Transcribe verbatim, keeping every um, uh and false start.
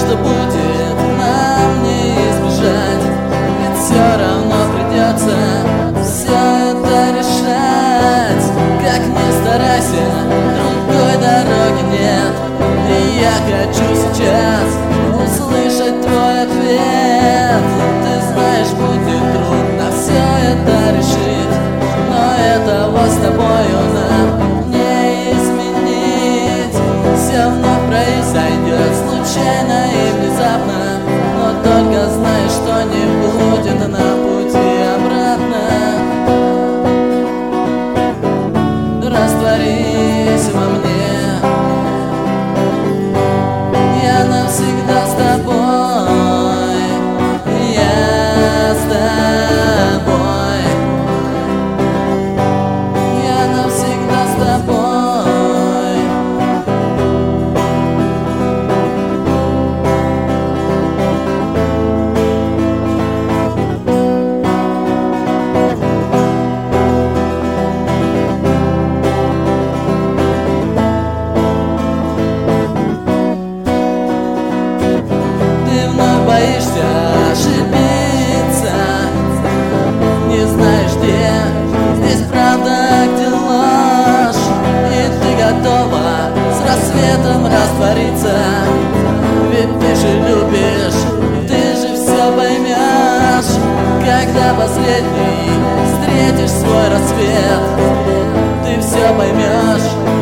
что будет, нам не избежать. Ведь все равно придется все это решать. Как ни старайся, другой дороги нет. И я хочу сейчас услышать твой ответ. Ты знаешь, будет трудно все это решить, но этого с тобою нам не изменить. Все вновь произойдет случайно и внезапно, но только знай, что не будет на пути обратно. Растворись во мне, я навсегда с тобой, я с тобой, я навсегда с тобой. Боишься ошибиться, не знаешь, где здесь правда, где ложь. И ты готова с рассветом раствориться. Ведь ты же любишь, ты же все поймешь, когда последний встретишь свой рассвет. Ты все поймешь.